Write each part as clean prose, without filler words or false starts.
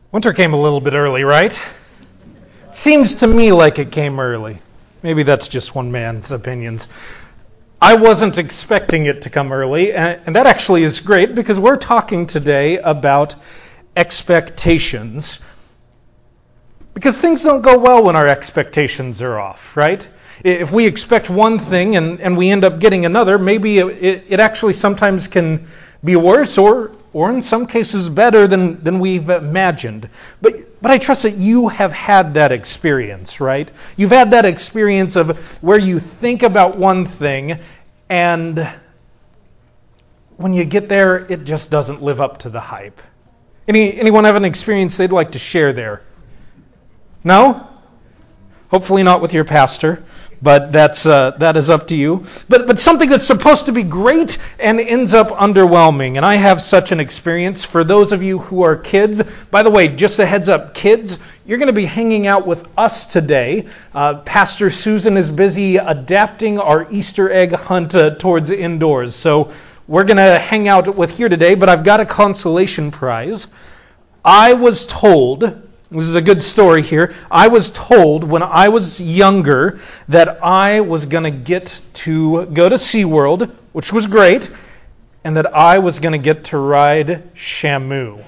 Winter came a little bit early, right? Seems to me like it came early. Maybe that's just one man's opinions. I wasn't expecting it to come early, and that actually is great because we're talking today about expectations. Because things don't go well when our expectations are off, right? If we expect one thing and we end up getting another, maybe it actually sometimes can be worse or in some cases better than we've imagined. But I trust that you have had that experience, right? You've had that experience of where you think about one thing and when you get there, it just doesn't live up to the hype. Anyone have an experience they'd like to share there? No? Hopefully not with your pastor. But that is up to you. But something that's supposed to be great and ends up underwhelming. And I have such an experience. For those of you who are kids, by the way, just a heads up, kids, you're going to be hanging out with us today. Pastor Susan is busy adapting our Easter egg hunt towards indoors. So we're going to hang out with here today, but I've got a consolation prize. I was told... This is a good story here. I was told when I was younger that I was going to get to go to SeaWorld, which was great, and that I was going to get to ride Shamu.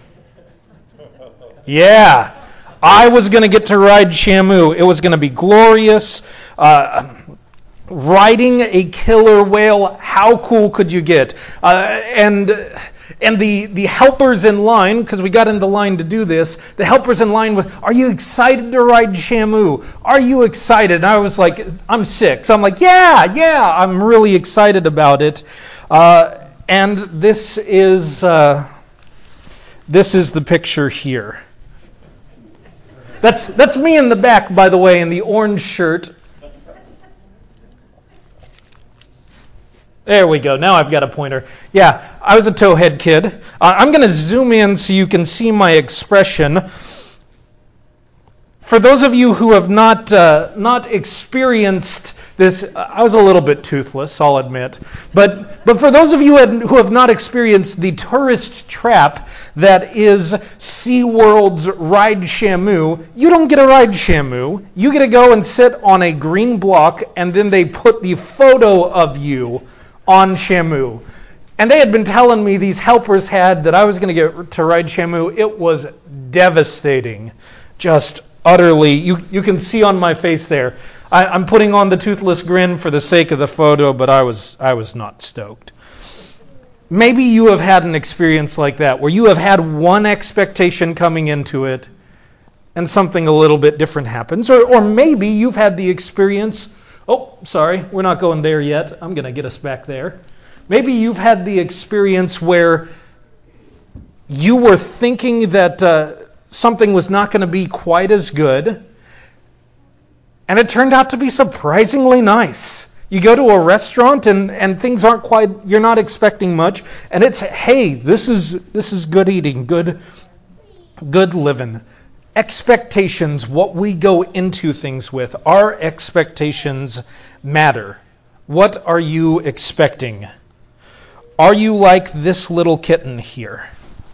Yeah, I was going to get to ride Shamu. It was going to be glorious. Riding a killer whale, how cool could you get? And the helpers in line, because we got in the line to do this, the helpers in line was, are you excited to ride Shamu? Are you excited? And I was like, I'm 6. I'm like, yeah, I'm really excited about it. And this is the picture here. That's me in the back, by the way, in the orange shirt. There we go. Now I've got a pointer. Yeah, I was a towhead kid. I'm going to zoom in so you can see my expression. For those of you who have not experienced this, I was a little bit toothless, I'll admit. But for those of you who have not experienced the tourist trap that is SeaWorld's Ride Shamu, you don't get to ride Shamu. You get to go and sit on a green block, and then they put the photo of you on Shamu. And they had been telling me, these helpers had, that I was going to get to ride Shamu. It was devastating. Just utterly. You can see on my face there. I'm putting on the toothless grin for the sake of the photo, but I was not stoked. Maybe you have had an experience like that, where you have had one expectation coming into it, and something a little bit different happens. Or maybe you've had the experience... Oh, sorry, we're not going there yet. I'm going to get us back there. Maybe you've had the experience where you were thinking that something was not going to be quite as good, and it turned out to be surprisingly nice. You go to a restaurant and things aren't quite, you're not expecting much, and it's, hey, this is good eating, good living. Expectations, what we go into things with, our expectations matter. What are you expecting? Are you like this little kitten here?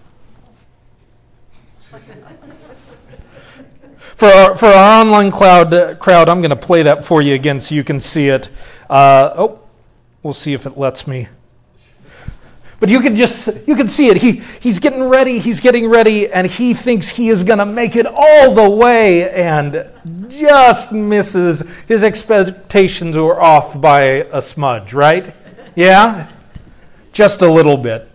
For our online crowd, I'm going to play that for you again so you can see it. We'll see if it lets me. But you can see it. He's getting ready, and he thinks he is going to make it all the way, and just misses. His expectations were off by a smudge, right? Yeah? Just a little bit.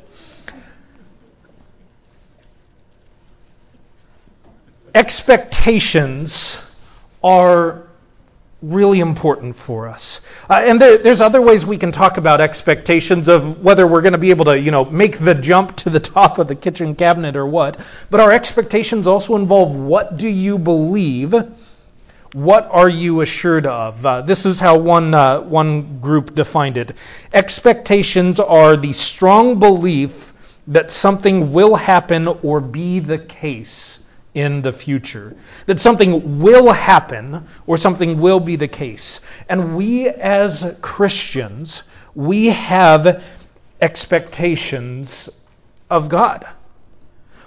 Expectations are really important for us. And there's other ways we can talk about expectations of whether we're going to be able to, make the jump to the top of the kitchen cabinet or what. But our expectations also involve, what do you believe? What are you assured of? This is how one group defined it. Expectations are the strong belief that something will happen or be the case in the future. That something will happen or something will be the case. And we as Christians, we have expectations of God.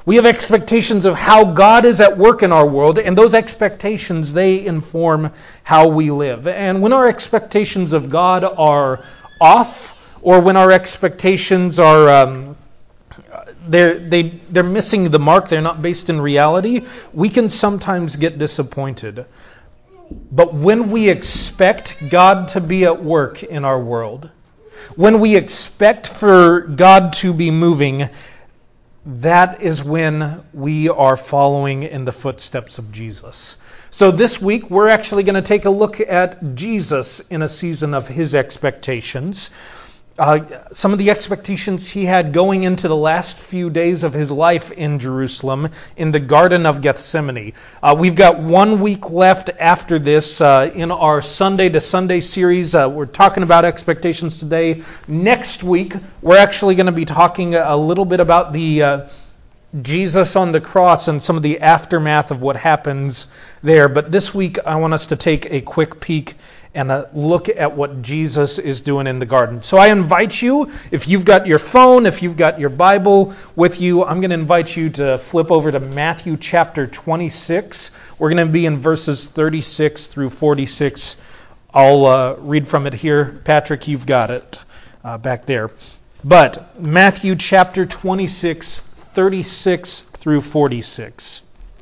We have expectations of how God is at work in our world, and those expectations, they inform how we live. And when our expectations of God are off, or when our expectations are they're missing the mark, they're not based in reality, we can sometimes get disappointed. But when we expect God to be at work in our world, when we expect for God to be moving, that is when we are following in the footsteps of Jesus. So this week, we're actually going to take a look at Jesus in a season of his expectations. Some of the expectations he had going into the last few days of his life in Jerusalem, in the Garden of Gethsemane. We've got 1 week left after this in our Sunday to Sunday series. We're talking about expectations today. Next week, we're actually going to be talking a little bit about the Jesus on the cross and some of the aftermath of what happens there. But this week, I want us to take a quick peek and look at what Jesus is doing in the garden. So I invite you, if you've got your phone, if you've got your Bible with you, I'm going to invite you to flip over to Matthew chapter 26. We're going to be in verses 36 through 46. I'll read from it here. Patrick, you've got it back there. But Matthew chapter 26, 36 through 46.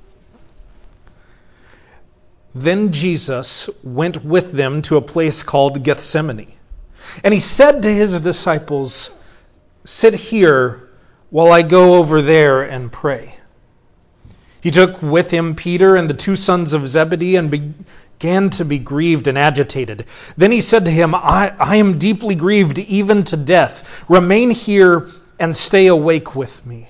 Then Jesus went with them to a place called Gethsemane. And he said to his disciples, "Sit here while I go over there and pray." He took with him Peter and the two sons of Zebedee and began to be grieved and agitated. Then he said to him, I am deeply grieved, even to death. Remain here and stay awake with me."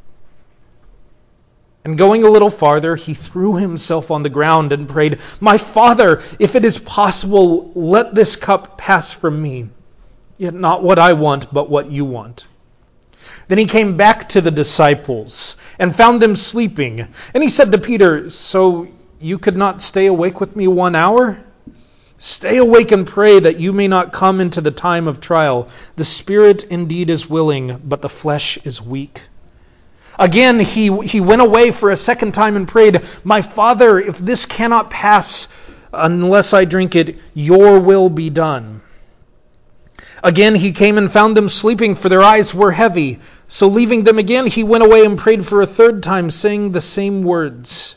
And going a little farther, he threw himself on the ground and prayed, "My Father, if it is possible, let this cup pass from me. Yet not what I want, but what you want." Then he came back to the disciples and found them sleeping. And he said to Peter, "So you could not stay awake with me 1 hour? Stay awake and pray that you may not come into the time of trial. The spirit indeed is willing, but the flesh is weak." Again, he went away for a second time and prayed, "My Father, if this cannot pass unless I drink it, your will be done." Again, he came and found them sleeping, for their eyes were heavy. So leaving them again, he went away and prayed for a third time, saying the same words.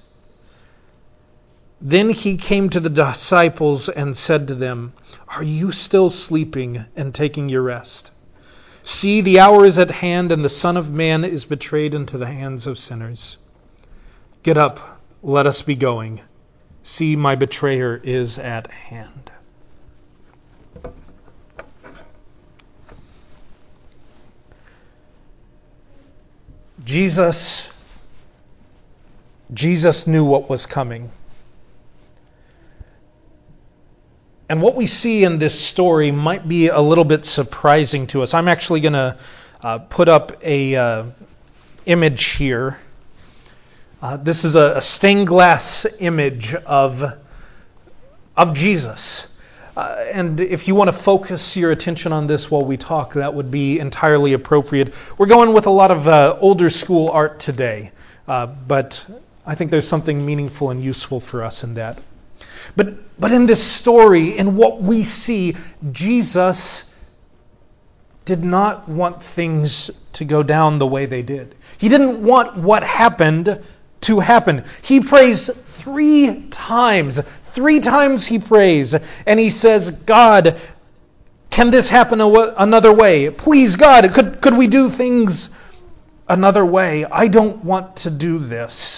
Then he came to the disciples and said to them, "Are you still sleeping and taking your rest? See, the hour is at hand, and the Son of Man is betrayed into the hands of sinners. Get up, let us be going. See, my betrayer is at hand." Jesus knew what was coming. And what we see in this story might be a little bit surprising to us. I'm actually going to put up a image here. This is a stained glass image of Jesus. And if you want to focus your attention on this while we talk, that would be entirely appropriate. We're going with a lot of older school art today, but I think there's something meaningful and useful for us in that. But in this story, in what we see, Jesus did not want things to go down the way they did. He didn't want what happened to happen. He prays 3 times. 3 times he prays, and he says, "God, can this happen another way? Please, God, could we do things another way? I don't want to do this."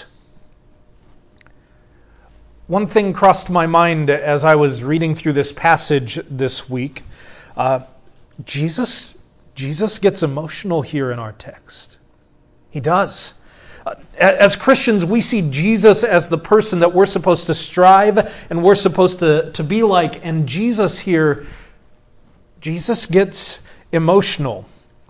One thing crossed my mind as I was reading through this passage this week. Jesus gets emotional here in our text. He does. As Christians, we see Jesus as the person that we're supposed to strive and we're supposed to be like. And Jesus here, Jesus gets emotional.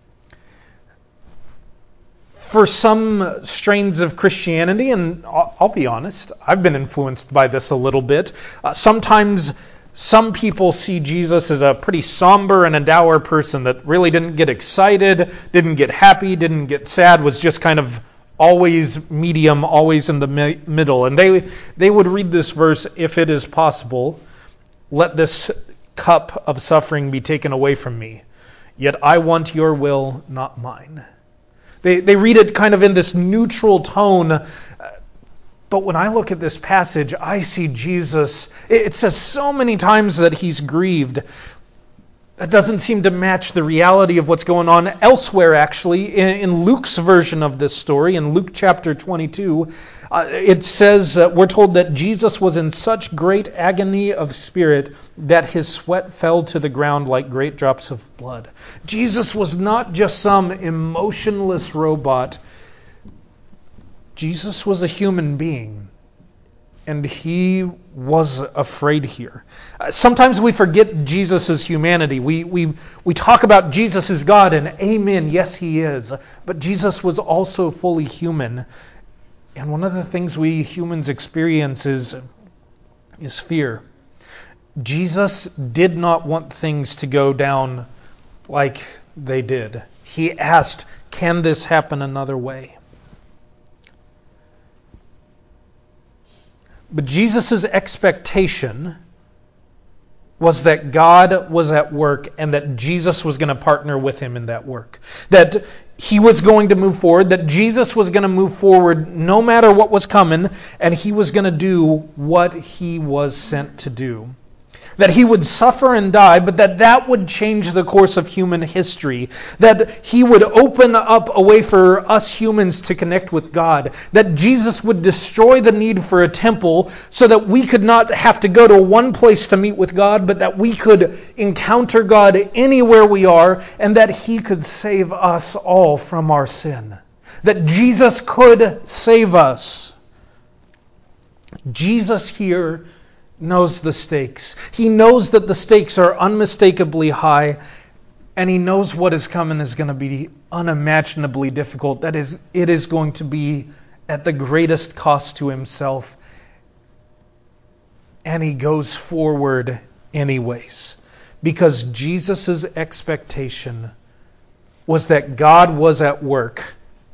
For some strains of Christianity, and I'll be honest, I've been influenced by this a little bit. Sometimes some people see Jesus as a pretty somber and a dour person that really didn't get excited, didn't get happy, didn't get sad, was just kind of always medium, always in the middle. And they would read this verse, if it is possible, let this cup of suffering be taken away from me. Yet I want your will, not mine. They read it kind of in this neutral tone. But when I look at this passage, I see Jesus. It says so many times that he's grieved. That doesn't seem to match the reality of what's going on elsewhere, actually. In Luke's version of this story, in Luke chapter 22, it says, we're told that Jesus was in such great agony of spirit that his sweat fell to the ground like great drops of blood. Jesus was not just some emotionless robot. Jesus was a human being. And he was afraid here. Sometimes we forget Jesus' humanity. We talk about Jesus as God, and amen, yes he is. But Jesus was also fully human. And one of the things we humans experience is fear. Jesus did not want things to go down like they did. He asked, can this happen another way? But Jesus' expectation was that God was at work and that Jesus was going to partner with him in that work. That he was going to move forward, that Jesus was going to move forward no matter what was coming, and he was going to do what he was sent to do. That he would suffer and die, but that would change the course of human history. That he would open up a way for us humans to connect with God. That Jesus would destroy the need for a temple so that we could not have to go to one place to meet with God, but that we could encounter God anywhere we are, and that he could save us all from our sin. That Jesus could save us. Jesus here knows the stakes. He knows that the stakes are unmistakably high, and he knows what is coming is going to be unimaginably difficult. That is, it is going to be at the greatest cost to himself. And he goes forward anyways. Because Jesus' expectation was that God was at work.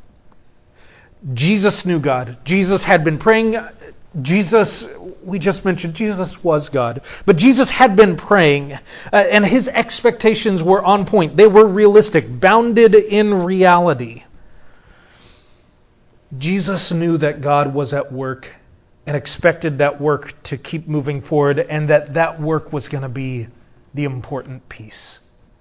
Jesus knew God. Jesus had been praying. We just mentioned Jesus was God. But Jesus had been praying, and his expectations were on point. They were realistic, bounded in reality. Jesus knew that God was at work and expected that work to keep moving forward, and that work was going to be the important piece.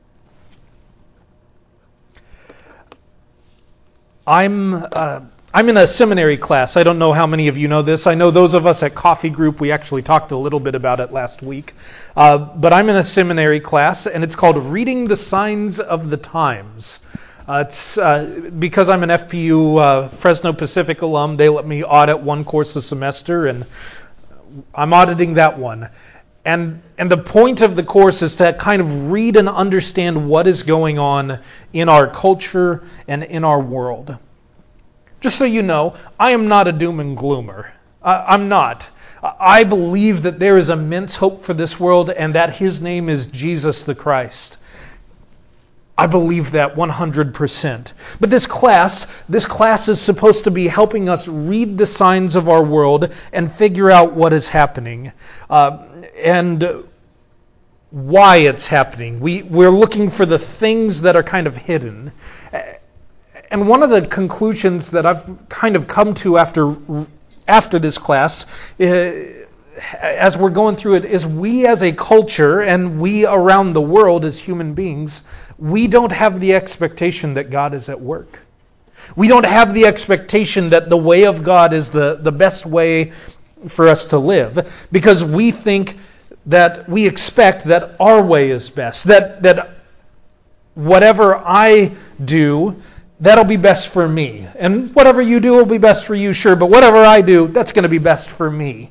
I'm in a seminary class. I don't know how many of you know this. I know those of us at Coffee Group, we actually talked a little bit about it last week. But I'm in a seminary class, and it's called Reading the Signs of the Times. It's because I'm an FPU Fresno Pacific alum, they let me audit one course a semester, and I'm auditing that one. And the point of the course is to kind of read and understand what is going on in our culture and in our world. Just so you know, I am not a doom and gloomer. I'm not. I believe that there is immense hope for this world and that his name is Jesus the Christ. I believe that 100%. But this class is supposed to be helping us read the signs of our world and figure out what is happening and why it's happening. We're looking for the things that are kind of hidden. And one of the conclusions that I've kind of come to after this class, as we're going through it, is we as a culture and we around the world as human beings, we don't have the expectation that God is at work. We don't have the expectation that the way of God is the best way for us to live, because we expect that our way is best, that whatever I do, that'll be best for me. And whatever you do will be best for you, sure. But whatever I do, that's going to be best for me.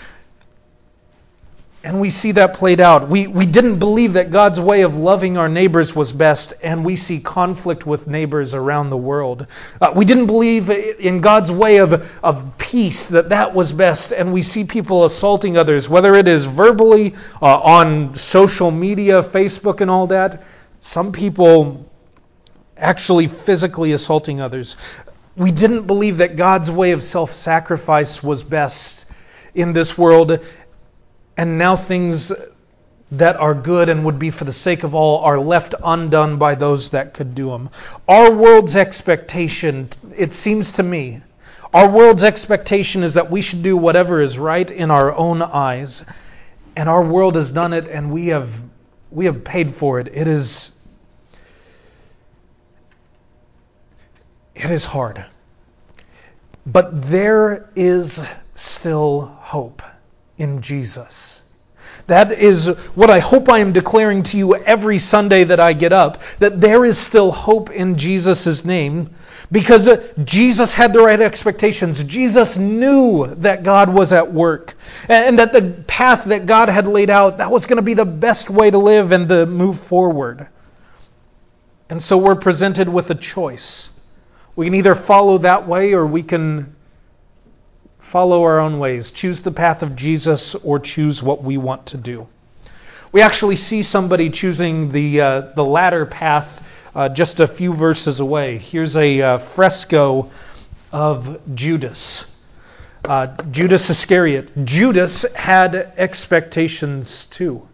And we see that played out. We didn't believe that God's way of loving our neighbors was best, and we see conflict with neighbors around the world. We didn't believe in God's way of peace, that was best, and we see people assaulting others, whether it is verbally, on social media, Facebook and all that. Some people actually physically assaulting others. We didn't believe that God's way of self-sacrifice was best in this world, and now things that are good and would be for the sake of all are left undone by those that could do them. Our world's expectation, it seems to me, our world's expectation is that we should do whatever is right in our own eyes, and our world has done it, and we have paid for it. It is hard. But there is still hope in Jesus. That is what I hope I am declaring to you every Sunday that I get up, that there is still hope in Jesus' name, because Jesus had the right expectations. Jesus knew that God was at work, and that the path that God had laid out, that was going to be the best way to live and to move forward. And so we're presented with a choice. We can either follow that way, or we can follow our own ways, choose the path of Jesus, or choose what we want to do. We actually see somebody choosing the latter path just a few verses away. Here's a fresco of Judas. Judas Iscariot. Judas had expectations too.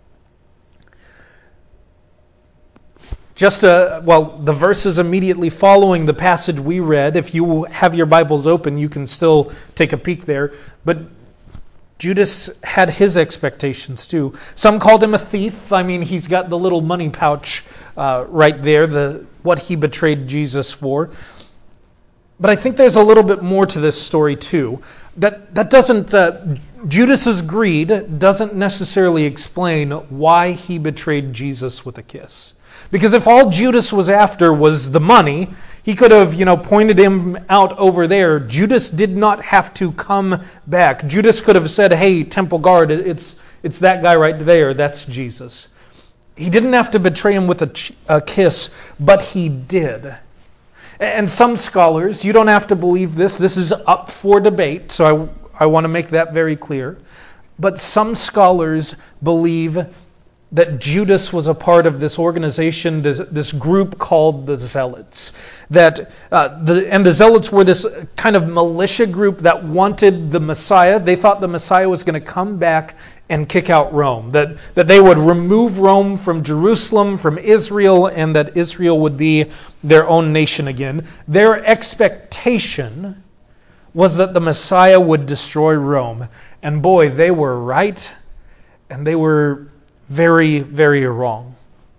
The verses immediately following the passage we read, if you have your Bibles open, you can still take a peek there. But Judas had his expectations too. Some called him a thief. I mean, he's got the little money pouch right there, what he betrayed Jesus for. But I think there's a little bit more to this story too. That doesn't Judas's greed doesn't necessarily explain why he betrayed Jesus with a kiss. Because if all Judas was after was the money, he could have, pointed him out over there. Judas did not have to come back. Judas could have said, "Hey, temple guard, it's that guy right there. That's Jesus." He didn't have to betray him with a kiss, but he did. And some scholars, you don't have to believe this. This is up for debate, so I want to make that very clear. But some scholars believe that Judas was a part of this organization, this group called the Zealots. And the Zealots were this kind of militia group that wanted the Messiah. They thought the Messiah was going to come back and kick out Rome. That they would remove Rome from Jerusalem, from Israel, and that Israel would be their own nation again. Their expectation was that the Messiah would destroy Rome. And boy, they were right, and they were very, very wrong.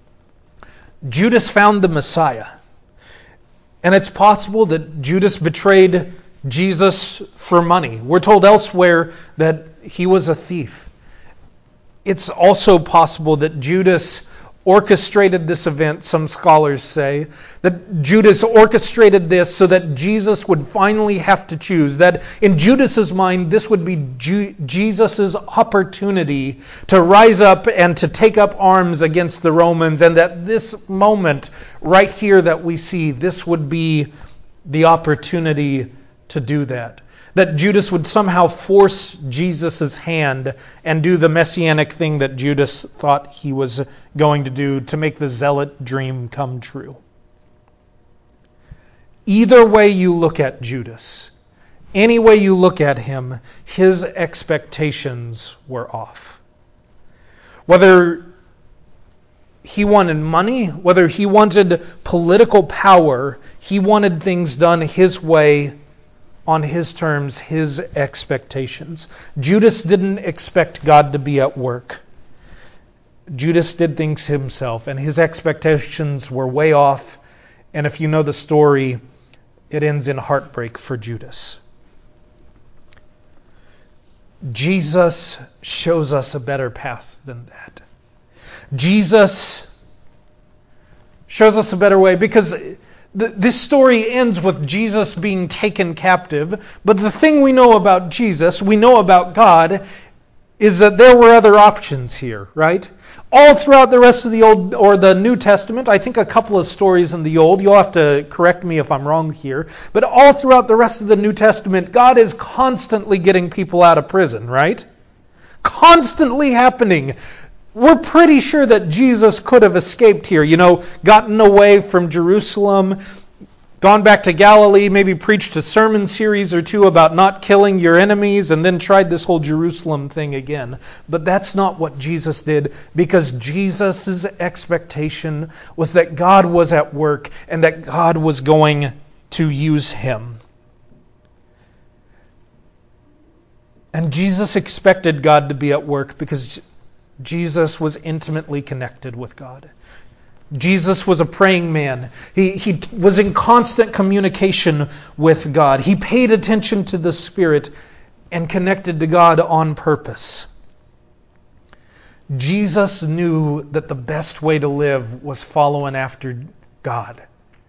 Judas found the Messiah. And it's possible that Judas betrayed Jesus for money. We're told elsewhere that he was a thief. It's also possible that Judas orchestrated this event, some scholars say, that Judas orchestrated this so that Jesus would finally have to choose. That in Judas's mind, this would be Jesus' opportunity to rise up and to take up arms against the Romans, and that this moment right here that we see, this would be the opportunity to do that. That Judas would somehow force Jesus' hand and do the messianic thing that Judas thought he was going to do to make the zealot dream come true. Either way you look at Judas, any way you look at him, his expectations were off. Whether he wanted money, whether he wanted political power, he wanted things done his way, on his terms, his expectations. Judas didn't expect God to be at work. Judas did things himself, and his expectations were way off. And if you know the story, it ends in heartbreak for Judas. Jesus shows us a better path than that. Jesus shows us a better way, because this story ends with Jesus being taken captive. But the thing we know about Jesus, we know about God, is that there were other options here, right? All throughout the rest of the Old or the New Testament, I think a couple of stories in the Old, you'll have to correct me if I'm wrong here, but all throughout the rest of the New Testament, God is constantly getting people out of prison, right? Constantly happening. We're pretty sure that Jesus could have escaped here, gotten away from Jerusalem, gone back to Galilee, maybe preached a sermon series or two about not killing your enemies, and then tried this whole Jerusalem thing again. But that's not what Jesus did, because Jesus' expectation was that God was at work and that God was going to use him. And Jesus expected God to be at work because Jesus was intimately connected with God. Jesus was a praying man. He was in constant communication with God. He paid attention to the Spirit and connected to God on purpose. Jesus knew that the best way to live was following after God.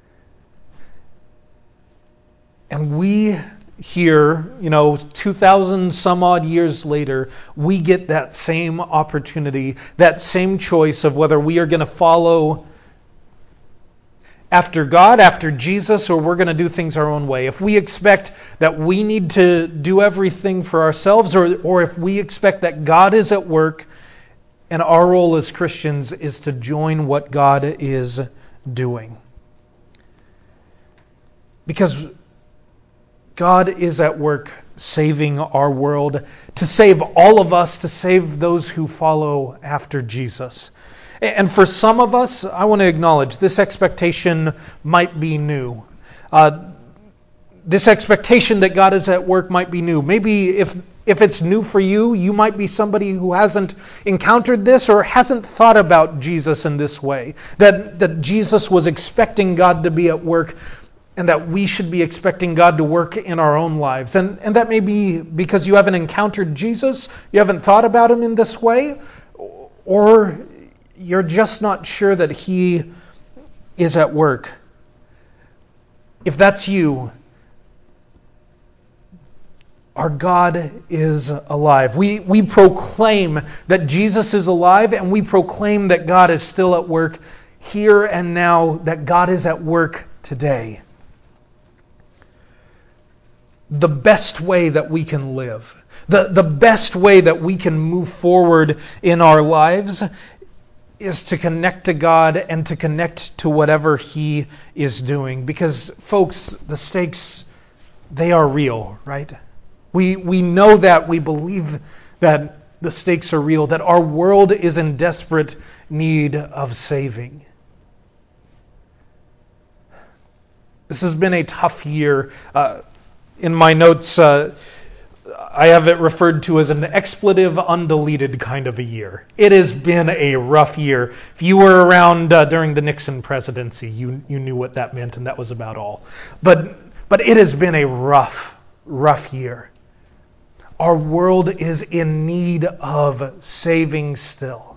And we here, 2,000 some odd years later, we get that same opportunity, that same choice of whether we are going to follow after God, after Jesus, or we're going to do things our own way. If we expect that we need to do everything for ourselves, or if we expect that God is at work and our role as Christians is to join what God is doing. Because God is at work saving our world, to save all of us, to save those who follow after Jesus. And for some of us, I want to acknowledge this expectation might be new. This expectation that God is at work might be new. Maybe if it's new for you, you might be somebody who hasn't encountered this or hasn't thought about Jesus in this way. That Jesus was expecting God to be at work, and that we should be expecting God to work in our own lives. And that may be because you haven't encountered Jesus, you haven't thought about him in this way, or you're just not sure that he is at work. If that's you, our God is alive. We proclaim that Jesus is alive, and we proclaim that God is still at work here and now, that God is at work today. The best way that we can live, the best way that we can move forward in our lives is to connect to God and to connect to whatever he is doing. Because, folks, the stakes, they are real, right? We know that, we believe that the stakes are real, that our world is in desperate need of saving. This has been a tough year. In my notes, I have it referred to as an expletive undeleted kind of a year. It has been a rough year. If you were around during the Nixon presidency, you knew what that meant, and that was about all. But it has been a rough year. Our world is in need of saving still.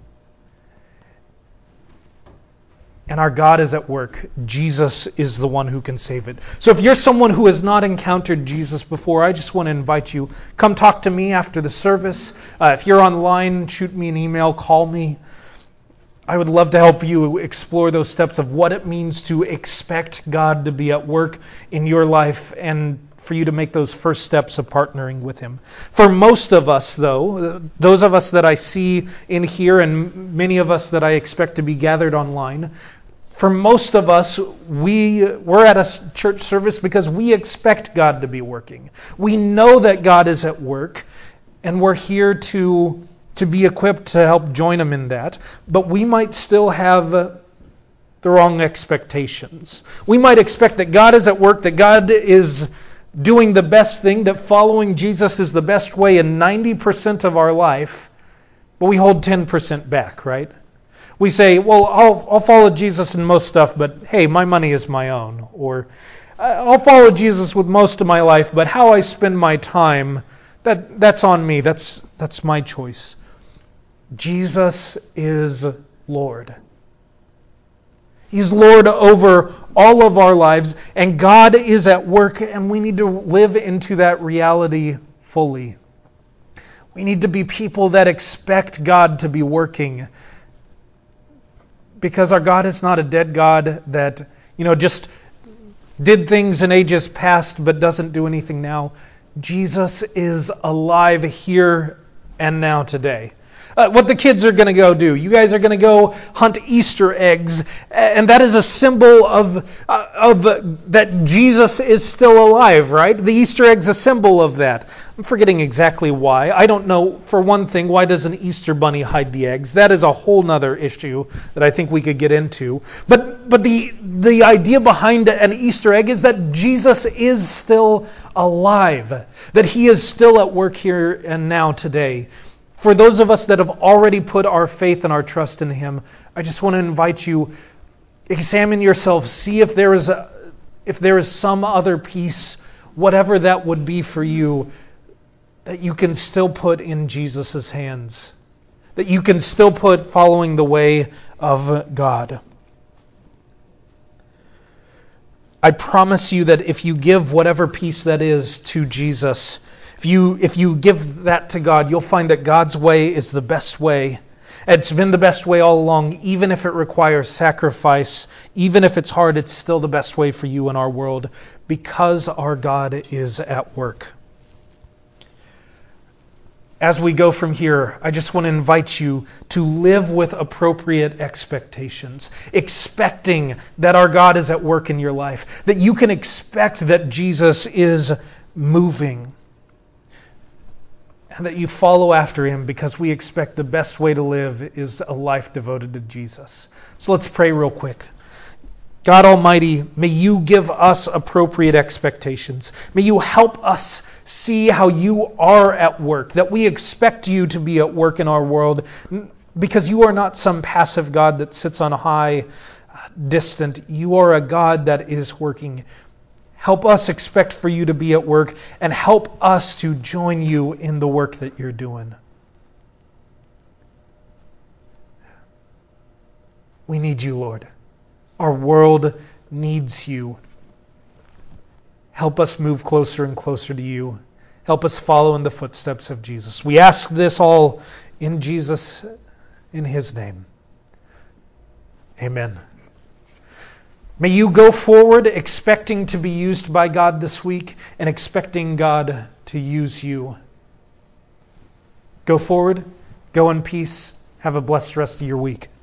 And our God is at work. Jesus is the one who can save it. So if you're someone who has not encountered Jesus before, I just want to invite you, come talk to me after the service. If you're online, shoot me an email, call me. I would love to help you explore those steps of what it means to expect God to be at work in your life, and for you to make those first steps of partnering with him. For most of us, though, those of us that I see in here and many of us that I expect to be gathered online, for most of us, we're at a church service because we expect God to be working. We know that God is at work, and we're here to be equipped to help join him in that. But we might still have the wrong expectations. We might expect that God is at work, that God is doing the best thing, that following Jesus is the best way in 90% of our life, but we hold 10% back, right? We say, well, I'll follow Jesus in most stuff, but hey, my money is my own. Or I'll follow Jesus with most of my life, but how I spend my time, that's on me. That's my choice. Jesus is Lord. He's Lord over all of our lives, and God is at work, and we need to live into that reality fully. We need to be people that expect God to be working, because our God is not a dead God that, just did things in ages past but doesn't do anything now. Jesus is alive here and now today. What the kids are going to go do. You guys are going to go hunt Easter eggs, and that is a symbol of that Jesus is still alive, right? The Easter egg's a symbol of that. I'm forgetting exactly why. I don't know, for one thing, why does an Easter bunny hide the eggs? That is a whole nother issue that I think we could get into. But the idea behind an Easter egg is that Jesus is still alive, that he is still at work here and now today. For those of us that have already put our faith and our trust in him, I just want to invite you, examine yourself, see if there is some other piece, whatever that would be for you, that you can still put in Jesus' hands, that you can still put following the way of God. I promise you that if you give whatever piece that is to Jesus, if you give that to God, you'll find that God's way is the best way. It's been the best way all along, even if it requires sacrifice, even if it's hard, it's still the best way for you in our world, because our God is at work. As we go from here, I just want to invite you to live with appropriate expectations, expecting that our God is at work in your life, that you can expect that Jesus is moving, and that you follow after him, because we expect the best way to live is a life devoted to Jesus. So let's pray real quick. God Almighty, may you give us appropriate expectations. May you help us see how you are at work, that we expect you to be at work in our world, because you are not some passive God that sits on high, distant. You are a God that is working. Help us expect for you to be at work, and help us to join you in the work that you're doing. We need you, Lord. Our world needs you. Help us move closer and closer to you. Help us follow in the footsteps of Jesus. We ask this all in Jesus, in his name. Amen. May you go forward expecting to be used by God this week and expecting God to use you. Go forward, go in peace, have a blessed rest of your week.